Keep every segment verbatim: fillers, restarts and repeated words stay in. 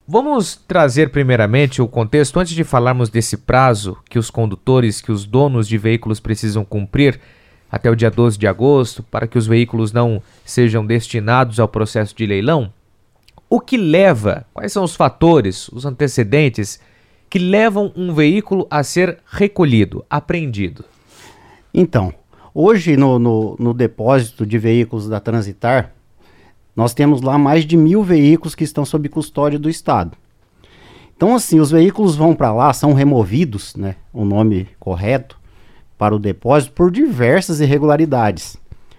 Vamos trazer primeiramente o contexto antes de falarmos desse prazo que os condutores, que os donos de veículos precisam cumprir até o dia doze de agosto para que os veículos não sejam destinados ao processo de leilão. O que leva, quais são os fatores, os antecedentes que levam um veículo a ser recolhido, apreendido? Então, hoje no, no, no depósito de veículos da Transitar, nós temos lá mais de mil veículos que estão sob custódia do Estado. Então, assim, os veículos vão para lá, são removidos, né, o nome correto, para o depósito por diversas irregularidades.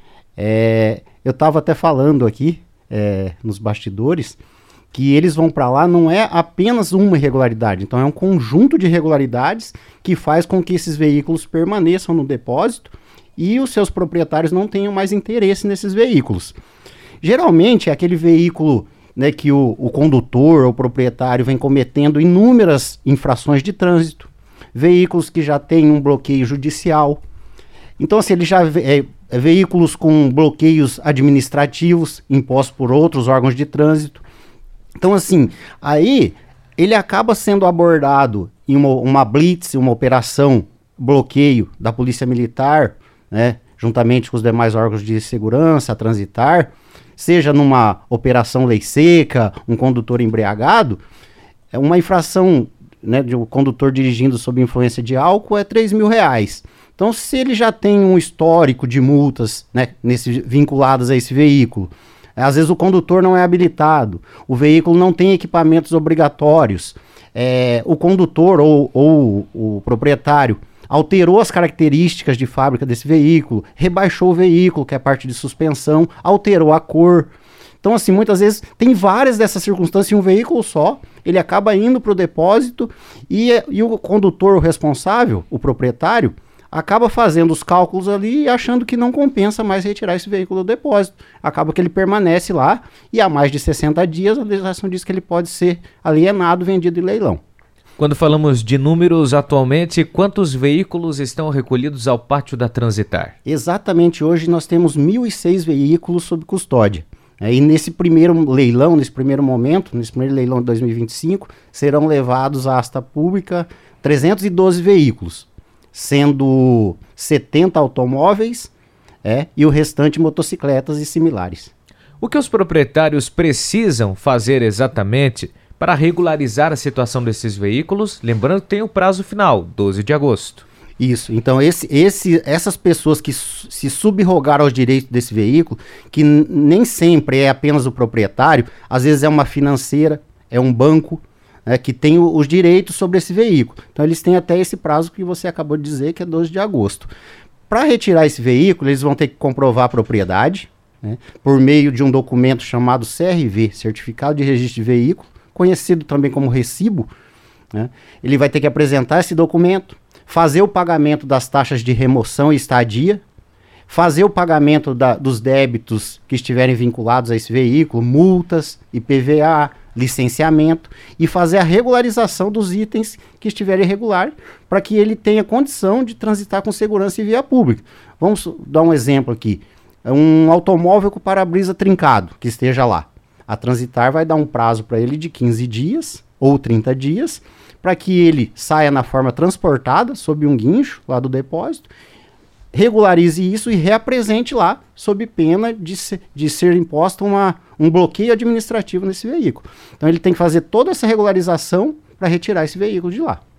É, eu estava até falando aqui, é, nos bastidores, que eles vão para lá não é apenas uma irregularidade, então é um conjunto de irregularidades que faz com que esses veículos permaneçam no depósito e os seus proprietários não tenham mais interesse nesses veículos. Geralmente é aquele veículo, né, que o, o condutor ou o proprietário vem cometendo inúmeras infrações de trânsito, veículos que já têm um bloqueio judicial. Então, assim, ele já é, é, veículos com bloqueios administrativos impostos por outros órgãos de trânsito. Então, assim, aí ele acaba sendo abordado em uma, uma blitz, uma operação bloqueio da Polícia Militar, né, juntamente com os demais órgãos de segurança, a Transitar, seja numa operação lei seca, um condutor embriagado, é uma infração, né, de um condutor dirigindo sob influência de álcool é três mil reais. Então, se ele já tem um histórico de multas, né, nesse, vinculadas a esse veículo, às vezes o condutor não é habilitado, o veículo não tem equipamentos obrigatórios, é, o condutor ou, ou o proprietário alterou as características de fábrica desse veículo, rebaixou o veículo, que é parte de suspensão, alterou a cor. Então, assim, muitas vezes tem várias dessas circunstâncias em um veículo só, ele acaba indo para o depósito e, e o condutor, o responsável, o proprietário, acaba fazendo os cálculos ali e achando que não compensa mais retirar esse veículo do depósito. Acaba que ele permanece lá e há mais de sessenta dias a legislação diz que ele pode ser alienado, vendido em leilão. Quando falamos de números, atualmente, quantos veículos estão recolhidos ao pátio da Transitar? Exatamente, hoje nós temos mil e seis veículos sob custódia. É, e nesse primeiro leilão, nesse primeiro momento, nesse primeiro leilão de dois mil e vinte e cinco, serão levados à asta pública trezentos e doze veículos, sendo setenta automóveis é, e o restante motocicletas e similares. O que os proprietários precisam fazer exatamente para regularizar a situação desses veículos? Lembrando que tem o prazo final, doze de agosto. Isso, então esse, esse, essas pessoas que se subrogaram aos direitos desse veículo, que n- nem sempre é apenas o proprietário, às vezes é uma financeira, é um banco, né, que tem o, os direitos sobre esse veículo. Então eles têm até esse prazo que você acabou de dizer, que é doze de agosto. Para retirar esse veículo, eles vão ter que comprovar a propriedade, né, por meio de um documento chamado C R V, Certificado de Registro de Veículo, conhecido também como recibo, né? Ele vai ter que apresentar esse documento, fazer o pagamento das taxas de remoção e estadia, fazer o pagamento da, dos débitos que estiverem vinculados a esse veículo, multas, I P V A, licenciamento, e fazer a regularização dos itens que estiverem irregulares, para que ele tenha condição de transitar com segurança em via pública. Vamos dar um exemplo aqui. Um automóvel com para-brisa trincado, que esteja lá. A Transitar vai dar um prazo para ele de quinze dias ou trinta dias, para que ele saia na forma transportada, sob um guincho lá do depósito, regularize isso e reapresente lá, sob pena de, se, de ser imposto uma, um bloqueio administrativo nesse veículo. Então ele tem que fazer toda essa regularização para retirar esse veículo de lá.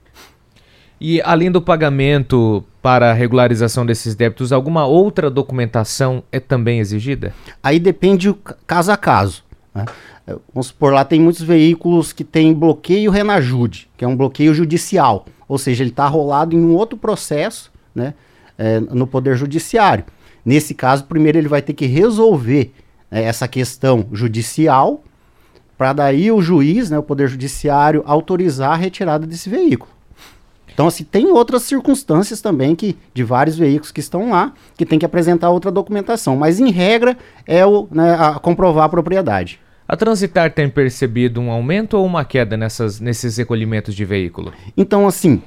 E além do pagamento para a regularização desses débitos, alguma outra documentação é também exigida? Aí depende caso a caso. Né? Vamos supor, lá tem muitos veículos que tem bloqueio Renajude, que é um bloqueio judicial, ou seja, ele está rolado em um outro processo, né, é, no Poder Judiciário. Nesse caso, primeiro ele vai ter que resolver, né, essa questão judicial, para daí o juiz, né, o Poder Judiciário, autorizar a retirada desse veículo. Então, assim, tem outras circunstâncias também que, de vários veículos que estão lá, que tem que apresentar outra documentação. Mas, em regra, é o, né, a comprovar a propriedade. A Transitar tem percebido um aumento ou uma queda nessas, nesses recolhimentos de veículo? Então, assim,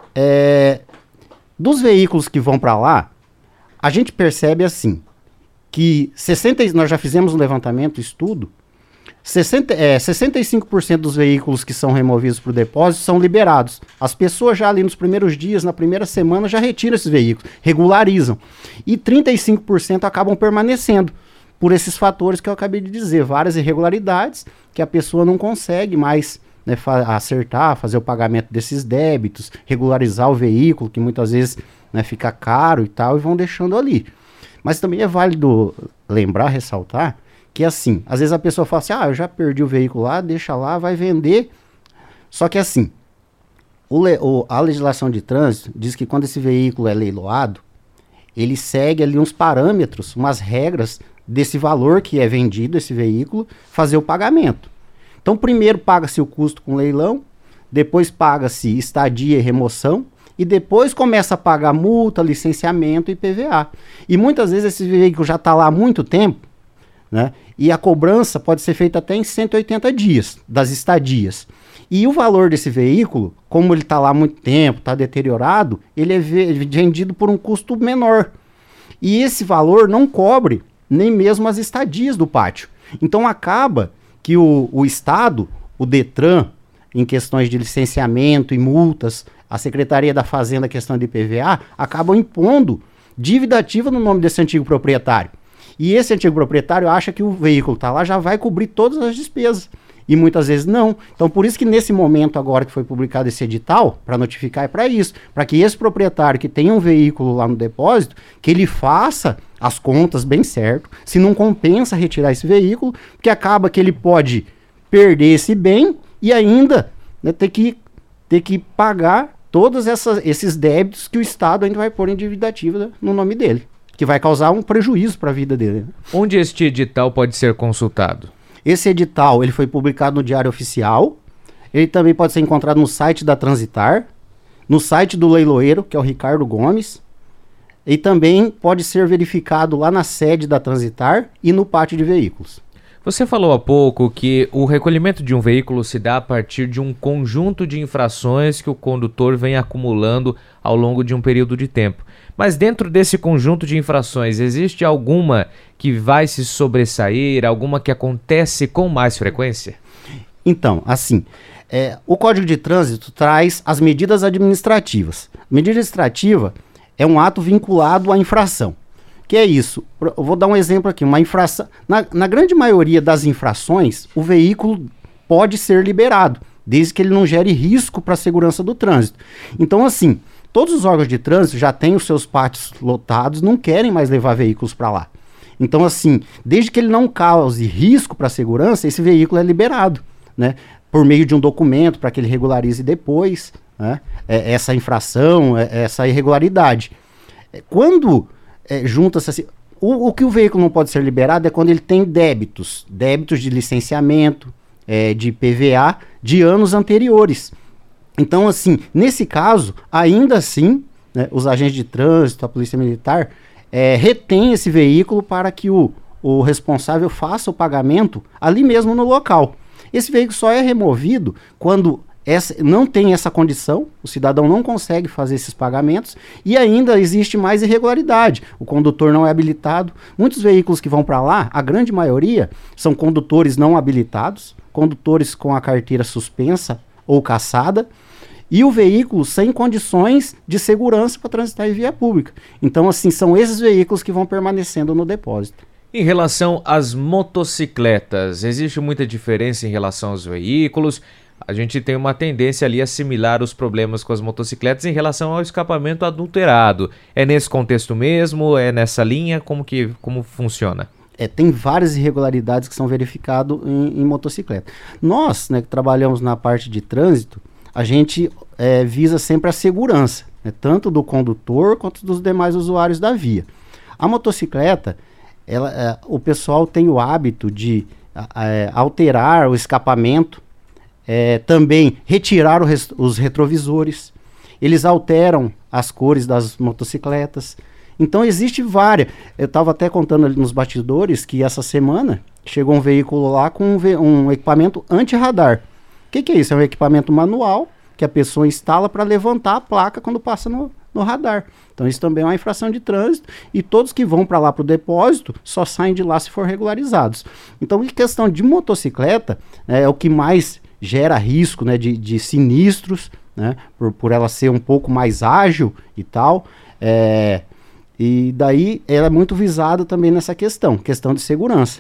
é, dos veículos que vão para lá, a gente percebe assim, que sessenta, nós já fizemos um levantamento, estudo, sessenta, é, sessenta e cinco por cento dos veículos que são removidos para o depósito são liberados. As pessoas já ali nos primeiros dias, na primeira semana, já retiram esses veículos, regularizam. E trinta e cinco por cento acabam permanecendo por esses fatores que eu acabei de dizer, várias irregularidades que a pessoa não consegue mais, né, fa- acertar, fazer o pagamento desses débitos, regularizar o veículo, que muitas vezes, né, fica caro e tal, e vão deixando ali. Mas também é válido lembrar, ressaltar, que assim, às vezes a pessoa fala assim, ah, eu já perdi o veículo lá, deixa lá, vai vender. Só que assim, o le- o- a legislação de trânsito diz que quando esse veículo é leiloado, ele segue ali uns parâmetros, umas regras desse valor que é vendido esse veículo, fazer o pagamento. Então primeiro paga-se o custo com leilão, depois paga-se estadia e remoção, e depois começa a pagar multa, licenciamento e I P V A. E muitas vezes esse veículo já está lá há muito tempo, né? E a cobrança pode ser feita até em cento e oitenta dias das estadias. E o valor desse veículo, como ele está lá há muito tempo, está deteriorado, ele é vendido por um custo menor. E esse valor não cobre nem mesmo as estadias do pátio. Então acaba que o, o Estado, o Detran, em questões de licenciamento e multas, a Secretaria da Fazenda, questão de I P V A, acabam impondo dívida ativa no nome desse antigo proprietário. E esse antigo proprietário acha que o veículo está lá, já vai cobrir todas as despesas. E muitas vezes não. Então por isso que nesse momento agora que foi publicado esse edital, para notificar é para isso, para que esse proprietário que tem um veículo lá no depósito, que ele faça as contas bem certo, se não compensa retirar esse veículo, porque acaba que ele pode perder esse bem e ainda, né, ter que, ter que pagar todos essas, esses débitos que o Estado ainda vai pôr em dívida ativa no nome dele, que vai causar um prejuízo para a vida dele. Onde este edital pode ser consultado? Esse edital ele foi publicado no Diário Oficial, ele também pode ser encontrado no site da Transitar, no site do leiloeiro, que é o Ricardo Gomes, e também pode ser verificado lá na sede da Transitar e no pátio de veículos. Você falou há pouco que o recolhimento de um veículo se dá a partir de um conjunto de infrações que o condutor vem acumulando ao longo de um período de tempo. Mas dentro desse conjunto de infrações, existe alguma que vai se sobressair, alguma que acontece com mais frequência? Então, assim, é, o Código de Trânsito traz as medidas administrativas. Medida administrativa é um ato vinculado à infração. Que é isso? Eu vou dar um exemplo aqui, uma infração. Na, na grande maioria das infrações, o veículo pode ser liberado, desde que ele não gere risco para a segurança do trânsito. Então, assim, todos os órgãos de trânsito já têm os seus pátios lotados, não querem mais levar veículos para lá. Então, assim, desde que ele não cause risco para a segurança, esse veículo é liberado, né? Por meio de um documento para que ele regularize depois, né? É, essa infração, é, essa irregularidade. É, quando é, junta-se assim, o, o que o veículo não pode ser liberado é quando ele tem débitos, débitos de licenciamento, é, de I P V A de anos anteriores. Então, assim, nesse caso, ainda assim, né, os agentes de trânsito, a polícia militar, é, retém esse veículo para que o, o responsável faça o pagamento ali mesmo no local. Esse veículo só é removido quando essa, não tem essa condição, o cidadão não consegue fazer esses pagamentos e ainda existe mais irregularidade. O condutor não é habilitado. Muitos veículos que vão para lá, a grande maioria, são condutores não habilitados, condutores com a carteira suspensa ou cassada, e o veículo sem condições de segurança para transitar em via pública. Então, assim, são esses veículos que vão permanecendo no depósito. Em relação às motocicletas, existe muita diferença em relação aos veículos? A gente tem uma tendência ali a assimilar os problemas com as motocicletas em relação ao escapamento adulterado. É nesse contexto mesmo? É nessa linha? Como que como funciona? É, tem várias irregularidades que são verificadas em, em motocicleta. Nós, né, que trabalhamos na parte de trânsito, a gente é, visa sempre a segurança, né, tanto do condutor quanto dos demais usuários da via. A motocicleta, ela, é, o pessoal tem o hábito de é, alterar o escapamento, é, também retirar o res, os retrovisores, eles alteram as cores das motocicletas. Então existe várias. Eu estava até contando ali nos bastidores que essa semana chegou um veículo lá com um, ve um equipamento anti-radar. O que, que é isso? É um equipamento manual que a pessoa instala para levantar a placa quando passa no, no radar. Então isso também é uma infração de trânsito e todos que vão para lá para o depósito só saem de lá se for regularizados. Então em questão de motocicleta, é, é o que mais gera risco, né, de, de sinistros, né, por, por ela ser um pouco mais ágil e tal, é, e daí ela é muito visada também nessa questão, questão de segurança.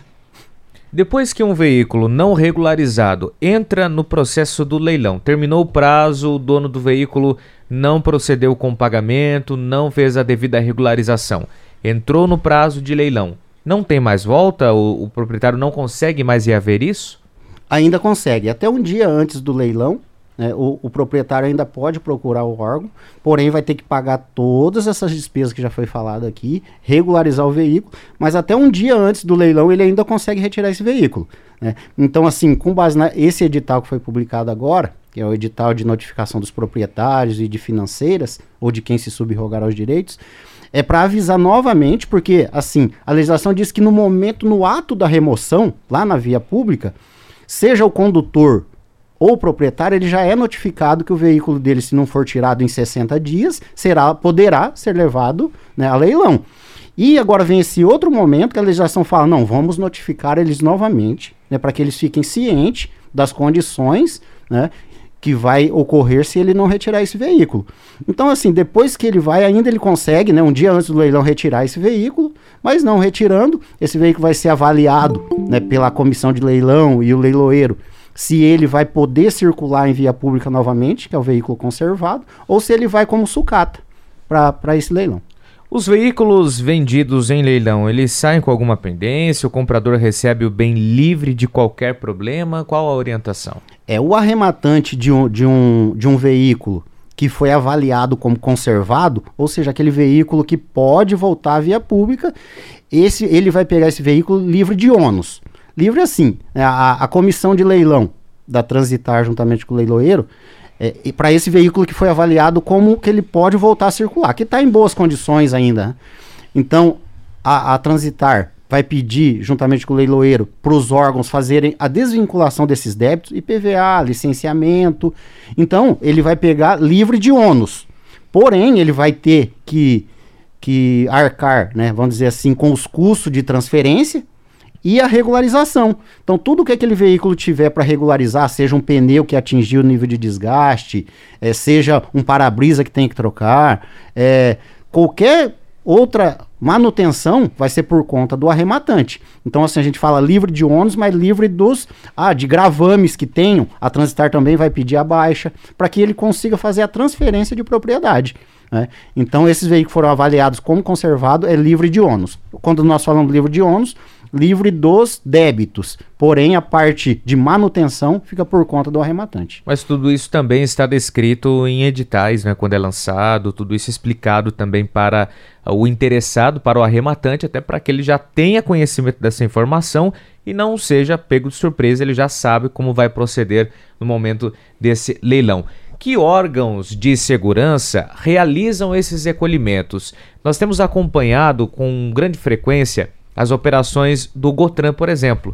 Depois que um veículo não regularizado entra no processo do leilão, terminou o prazo, o dono do veículo não procedeu com o pagamento, não fez a devida regularização, entrou no prazo de leilão, não tem mais volta? O, o proprietário não consegue mais reaver isso? Ainda consegue. Até um dia antes do leilão, né, o, o proprietário ainda pode procurar o órgão, porém vai ter que pagar todas essas despesas que já foi falado aqui, regularizar o veículo, mas até um dia antes do leilão ele ainda consegue retirar esse veículo, né? Então, assim, com base nesse edital que foi publicado agora, que é o edital de notificação dos proprietários e de financeiras, ou de quem se subrogar aos direitos, é para avisar novamente, porque, assim, a legislação diz que no momento, no ato da remoção, lá na via pública, seja o condutor ou o proprietário, ele já é notificado que o veículo dele, se não for tirado em sessenta dias, será, poderá ser levado, né, a leilão. E agora vem esse outro momento que a legislação fala, não, vamos notificar eles novamente, né, para que eles fiquem cientes das condições, né, que vai ocorrer se ele não retirar esse veículo. Então, assim, depois que ele vai, ainda ele consegue, né, um dia antes do leilão, retirar esse veículo, mas não retirando, esse veículo vai ser avaliado, né, pela comissão de leilão e o leiloeiro, se ele vai poder circular em via pública novamente, que é o veículo conservado, ou se ele vai como sucata para esse leilão. Os veículos vendidos em leilão, eles saem com alguma pendência? O comprador recebe o bem livre de qualquer problema? Qual a orientação? É o arrematante de um, de um, de um veículo que foi avaliado como conservado, ou seja, aquele veículo que pode voltar à via pública, esse, ele vai pegar esse veículo livre de ônus. Livre assim, a, a comissão de leilão da Transitar, juntamente com o leiloeiro, é, para esse veículo que foi avaliado como que ele pode voltar a circular, que está em boas condições ainda, né? Então, a, a Transitar vai pedir, juntamente com o leiloeiro, para os órgãos fazerem a desvinculação desses débitos, I P V A, licenciamento. Então, ele vai pegar livre de ônus. Porém, ele vai ter que, que arcar, né, vamos dizer assim, com os custos de transferência e a regularização. Então, tudo que aquele veículo tiver para regularizar, seja um pneu que atingiu o nível de desgaste, é, seja um para-brisa que tem que trocar, é, qualquer outra manutenção vai ser por conta do arrematante. Então, assim, a gente fala livre de ônus, mas livre dos ah, de gravames que tenham. A Transitar também vai pedir a baixa para que ele consiga fazer a transferência de propriedade, né? Então, esses veículos foram avaliados como conservado, é livre de ônus. Quando nós falamos livre de ônus, livre dos débitos, porém a parte de manutenção fica por conta do arrematante. Mas tudo isso também está descrito em editais, né, quando é lançado, tudo isso explicado também para o interessado, para o arrematante, até para que ele já tenha conhecimento dessa informação e não seja pego de surpresa, ele já sabe como vai proceder no momento desse leilão. Que órgãos de segurança realizam esses recolhimentos? Nós temos acompanhado com grande frequência as operações do Gotran, por exemplo.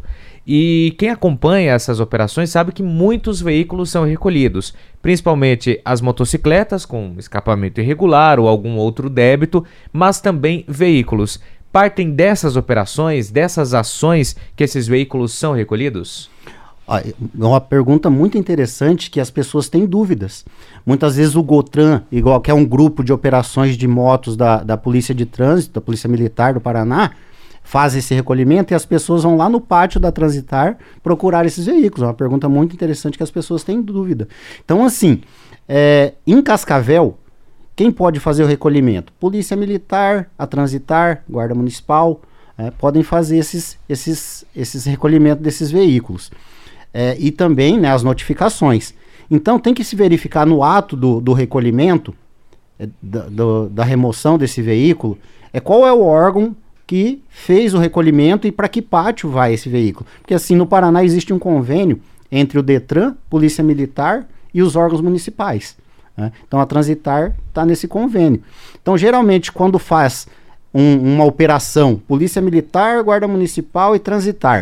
E quem acompanha essas operações sabe que muitos veículos são recolhidos, principalmente as motocicletas com escapamento irregular ou algum outro débito, mas também veículos. Partem dessas operações, dessas ações que esses veículos são recolhidos? É uma pergunta muito interessante que as pessoas têm dúvidas. Muitas vezes o Gotran, igual que é um grupo de operações de motos da, da Polícia de Trânsito, da Polícia Militar do Paraná, faz esse recolhimento e as pessoas vão lá no pátio da Transitar procurar esses veículos. É uma pergunta muito interessante que as pessoas têm dúvida. Então, assim, é, em Cascavel, quem pode fazer o recolhimento? Polícia Militar, a Transitar, Guarda Municipal, é, podem fazer esses, esses, esses recolhimentos desses veículos. É, e também, né, as notificações. Então, tem que se verificar no ato do, do recolhimento, é, da, do, da remoção desse veículo, é, qual é o órgão que fez o recolhimento e para que pátio vai esse veículo. Porque assim, no Paraná existe um convênio entre o Detran, Polícia Militar e os órgãos municipais, né? Então a Transitar está nesse convênio. Então geralmente quando faz um, uma operação Polícia Militar, Guarda Municipal e Transitar,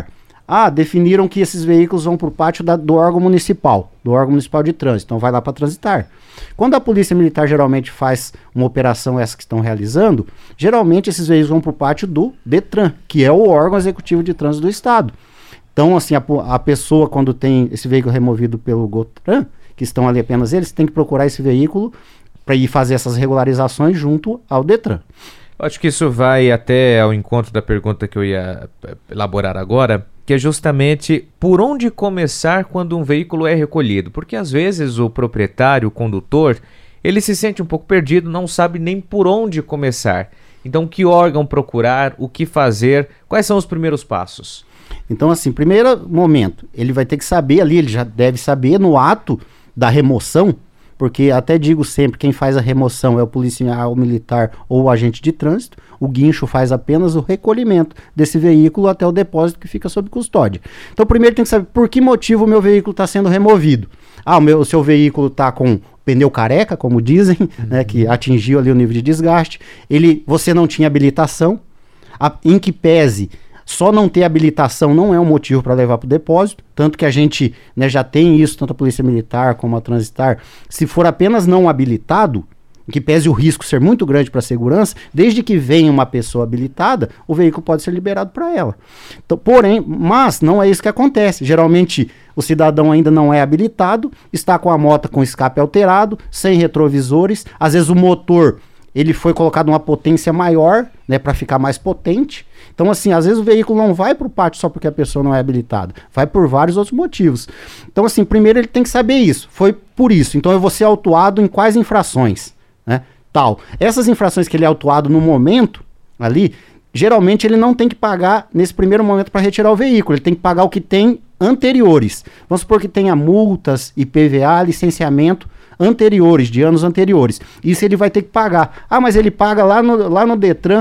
Ah, definiram que esses veículos vão para o pátio da, do órgão municipal, do órgão municipal de trânsito, então vai lá para transitar. Quando a Polícia Militar geralmente faz uma operação essa que estão realizando, geralmente esses veículos vão para o pátio do DETRAN, que é o órgão executivo de trânsito do estado. Então, assim, a, a pessoa, quando tem esse veículo removido pelo GOTRAN, que estão ali apenas eles, tem que procurar esse veículo para ir fazer essas regularizações junto ao DETRAN. Eu acho que isso vai até ao encontro da pergunta que eu ia elaborar agora, que é justamente por onde começar quando um veículo é recolhido. Porque às vezes o proprietário, o condutor, ele se sente um pouco perdido, não sabe nem por onde começar. Então, que órgão procurar, o que fazer, quais são os primeiros passos? Então, assim, primeiro momento, ele vai ter que saber ali, ele já deve saber no ato da remoção, porque até digo sempre, quem faz a remoção é o policial militar ou o agente de trânsito, o guincho faz apenas o recolhimento desse veículo até o depósito que fica sob custódia. Então, primeiro tem que saber por que motivo o meu veículo está sendo removido. Ah, o, meu, o seu veículo está com pneu careca, como dizem, uhum. né, que atingiu ali o nível de desgaste, ele, você não tinha habilitação, a, em que pese... Só não ter habilitação não é um motivo para levar para o depósito, tanto que a gente, né, já tem isso, tanto a Polícia Militar como a Transitar. Se for apenas não habilitado, que pese o risco ser muito grande para a segurança, desde que venha uma pessoa habilitada, o veículo pode ser liberado para ela. Então, porém, mas não é isso que acontece. Geralmente o cidadão ainda não é habilitado, está com a moto com escape alterado, sem retrovisores, às vezes o motor... ele foi colocado uma potência maior, né, para ficar mais potente. Então, assim, às vezes o veículo não vai para o pátio só porque a pessoa não é habilitada. Vai por vários outros motivos. Então, assim, primeiro ele tem que saber isso. Foi por isso. Então, eu vou ser autuado em quais infrações, né? Tal. Essas infrações que ele é autuado no momento, ali, geralmente ele não tem que pagar nesse primeiro momento para retirar o veículo. Ele tem que pagar o que tem anteriores. Vamos supor que tenha multas, I P V A, licenciamento, anteriores, de anos anteriores. Isso ele vai ter que pagar. Ah, mas ele paga lá no, lá no DETRAN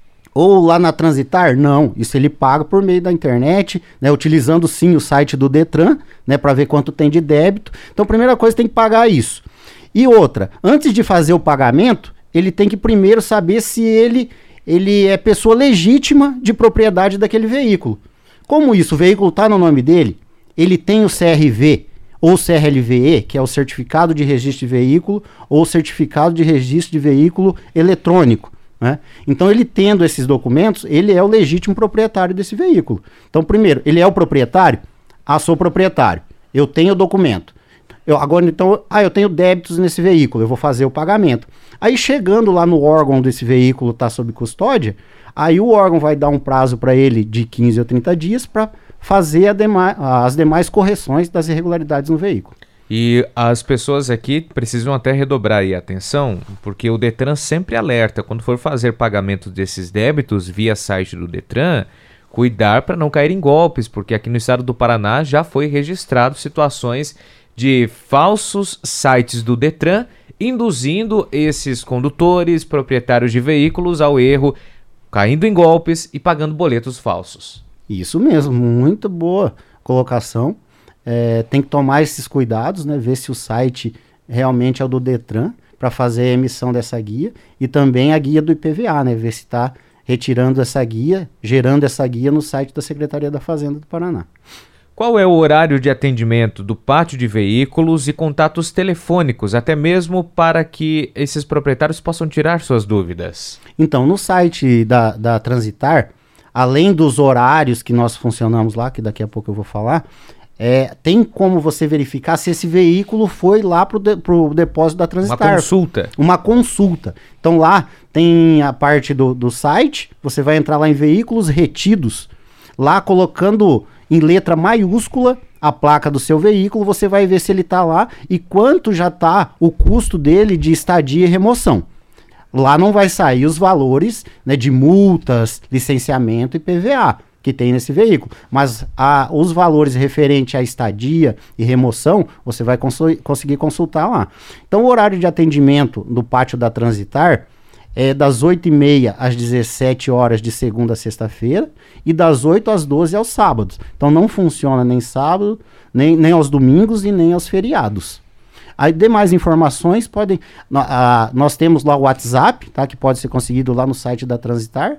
ou lá na Transitar? Não, isso ele paga por meio da internet, né, utilizando sim o site do DETRAN, né, para ver quanto tem de débito. Então, primeira coisa, tem que pagar isso. E outra, antes de fazer o pagamento, ele tem que primeiro saber se ele, ele é pessoa legítima de propriedade daquele veículo. Como isso? O veículo está no nome dele, ele tem o C R V, ou C R L V E, que é o Certificado de Registro de Veículo, ou Certificado de Registro de Veículo Eletrônico, né? Então, ele tendo esses documentos, ele é o legítimo proprietário desse veículo. Então, primeiro, ele é o proprietário? Ah, sou proprietário. Eu tenho o documento. Eu, agora, então, ah, eu tenho débitos nesse veículo, eu vou fazer o pagamento. Aí, chegando lá no órgão desse veículo está sob custódia, aí o órgão vai dar um prazo para ele de quinze ou trinta dias para fazer a dema- as demais correções das irregularidades no veículo. E as pessoas aqui precisam até redobrar aí a atenção, porque o DETRAN sempre alerta, quando for fazer pagamento desses débitos via site do DETRAN, cuidar para não cair em golpes, porque aqui no estado do Paraná já foi registrado situações de falsos sites do DETRAN, induzindo esses condutores, proprietários de veículos ao erro, caindo em golpes e pagando boletos falsos. Isso mesmo, muito boa colocação. É, tem que tomar esses cuidados, né, ver se o site realmente é o do DETRAN para fazer a emissão dessa guia e também a guia do I P V A, né, ver se está retirando essa guia, gerando essa guia no site da Secretaria da Fazenda do Paraná. Qual é o horário de atendimento do pátio de veículos e contatos telefônicos, até mesmo para que esses proprietários possam tirar suas dúvidas? Então, no site da, da Transitar, além dos horários que nós funcionamos lá, que daqui a pouco eu vou falar, é, tem como você verificar se esse veículo foi lá para o de, depósito da Transitar. Uma consulta. Uma consulta. Então lá tem a parte do, do site, você vai entrar lá em veículos retidos, lá colocando em letra maiúscula a placa do seu veículo, você vai ver se ele está lá e quanto já está o custo dele de estadia e remoção. Lá não vai sair os valores, né, de multas, licenciamento e I P V A que tem nesse veículo, mas a, os valores referentes à estadia e remoção, você vai cons- conseguir consultar lá. Então, o horário de atendimento do pátio da Transitar é das oito e meia às dezessete horas de segunda a sexta-feira e das oito às doze aos sábados. Então, não funciona nem sábado, nem, nem aos domingos e nem aos feriados. Aí, demais informações podem... A, nós temos lá o WhatsApp, tá, que pode ser conseguido lá no site da Transitar.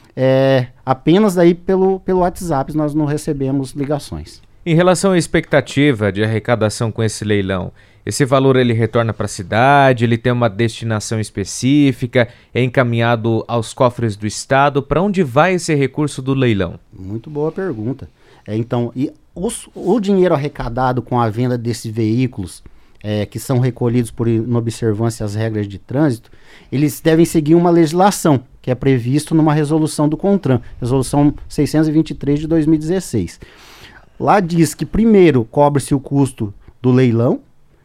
é, apenas aí pelo, pelo WhatsApp nós não recebemos ligações. Em relação à expectativa de arrecadação com esse leilão, esse valor ele retorna para a cidade, ele tem uma destinação específica, é encaminhado aos cofres do Estado? Para onde vai esse recurso do leilão? Muito boa pergunta. É, então, e os, o dinheiro arrecadado com a venda desses veículos, é, que são recolhidos por inobservância às regras de trânsito, eles devem seguir uma legislação que é previsto numa resolução do CONTRAN, resolução seiscentos e vinte e três de dois mil e dezesseis. Lá diz que primeiro cobre-se o custo do leilão,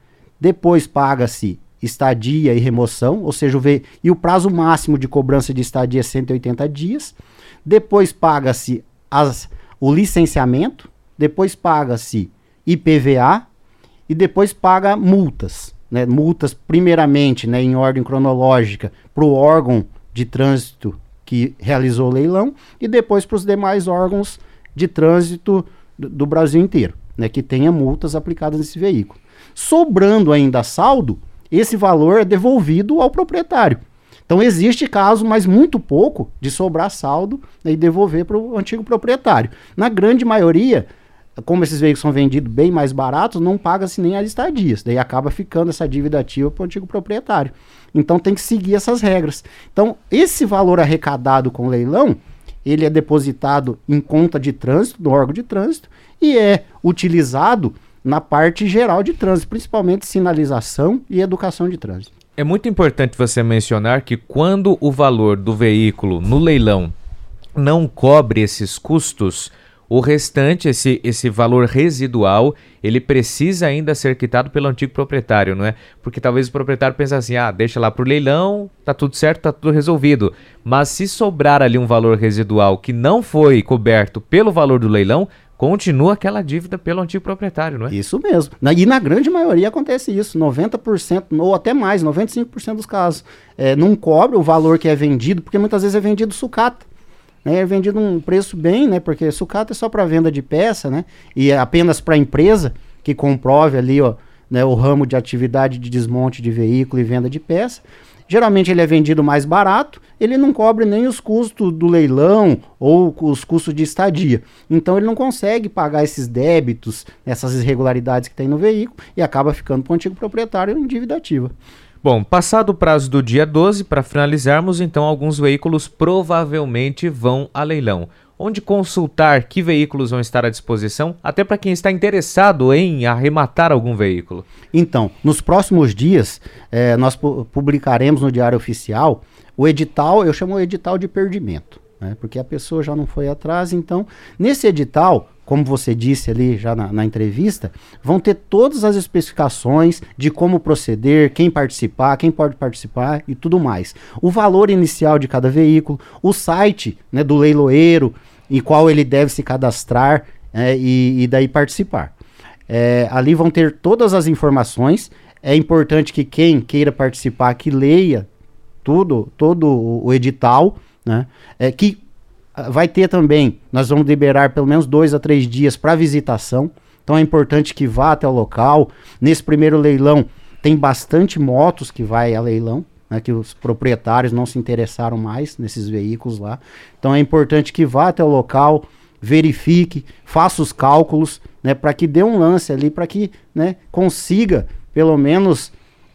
depois paga-se estadia e remoção, ou seja, o ve- e o prazo máximo de cobrança de estadia é cento e oitenta dias, depois paga-se as, o licenciamento, depois paga-se I P V A e depois paga multas, né? Multas primeiramente, né, em ordem cronológica para o órgão de trânsito que realizou o leilão e depois para os demais órgãos de trânsito do, do Brasil inteiro, né, que tenha multas aplicadas nesse veículo. Sobrando ainda saldo, esse valor é devolvido ao proprietário. Então existe caso, mas muito pouco, de sobrar saldo, né, e devolver para o antigo proprietário. Na grande maioria, como esses veículos são vendidos bem mais baratos, não paga-se nem as estadias. Daí acaba ficando essa dívida ativa para o antigo proprietário. Então tem que seguir essas regras. Então esse valor arrecadado com o leilão, ele é depositado em conta de trânsito, do órgão de trânsito, e é utilizado na parte geral de trânsito, principalmente sinalização e educação de trânsito. É muito importante você mencionar que quando o valor do veículo no leilão não cobre esses custos, o restante, esse, esse valor residual, ele precisa ainda ser quitado pelo antigo proprietário, não é? Porque talvez o proprietário pense assim, ah, deixa lá pro leilão, tá tudo certo, tá tudo resolvido. Mas se sobrar ali um valor residual que não foi coberto pelo valor do leilão, continua aquela dívida pelo antigo proprietário, não é? Isso mesmo. Na, e na grande maioria acontece isso, noventa por cento ou até mais, noventa e cinco por cento dos casos. É, não cobre o valor que é vendido, porque muitas vezes é vendido sucata. Né, é vendido um preço bem, né, porque sucata é só para venda de peça, né, e é apenas para a empresa que comprove ali, ó, né, o ramo de atividade de desmonte de veículo e venda de peça. Geralmente ele é vendido mais barato, ele não cobre nem os custos do leilão ou os custos de estadia. Então ele não consegue pagar esses débitos, essas irregularidades que tem no veículo e acaba ficando para o antigo proprietário em dívida ativa. Bom, passado o prazo do dia doze, para finalizarmos, então alguns veículos provavelmente vão a leilão. Onde consultar que veículos vão estar à disposição, até para quem está interessado em arrematar algum veículo? Então, nos próximos dias, eh, nós pu- publicaremos no Diário Oficial o edital, eu chamo o edital de perdimento, né, porque a pessoa já não foi atrás. Então, nesse edital, como você disse ali já na, na entrevista, vão ter todas as especificações de como proceder, quem participar, quem pode participar e tudo mais. O valor inicial de cada veículo, o site, né, do leiloeiro, em qual ele deve se cadastrar, é, e, e daí participar. É, ali vão ter todas as informações. É importante que quem queira participar, que leia tudo, todo o, o edital, né, é, que vai ter também, nós vamos liberar pelo menos dois a três dias para visitação, então é importante que vá até o local. Nesse primeiro leilão tem bastante motos que vai a leilão, né, que os proprietários não se interessaram mais nesses veículos lá, então é importante que vá até o local, verifique, faça os cálculos, né, para que dê um lance ali, para que, né, consiga pelo menos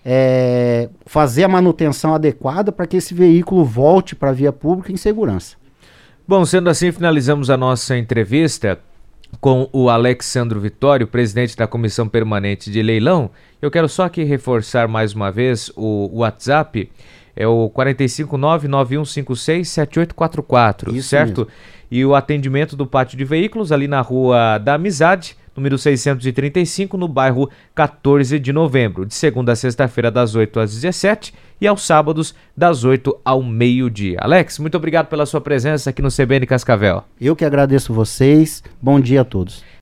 é, fazer a manutenção adequada para que esse veículo volte para a via pública em segurança. Bom, sendo assim, finalizamos a nossa entrevista com o Alexsandro Vitório, presidente da Comissão Permanente de Leilão. Eu quero só aqui reforçar mais uma vez o, o WhatsApp, é o quatro cinco nove, nove um cinco seis, sete oito quatro quatro, Isso certo? mesmo. E o atendimento do Pátio de Veículos ali na Rua da Amizade, número seiscentos e trinta e cinco, no bairro quatorze de novembro, de segunda a sexta-feira das oito às dezessete e aos sábados das oito ao meio-dia. Alex, muito obrigado pela sua presença aqui no C B N Cascavel. Eu que agradeço vocês, bom dia a todos.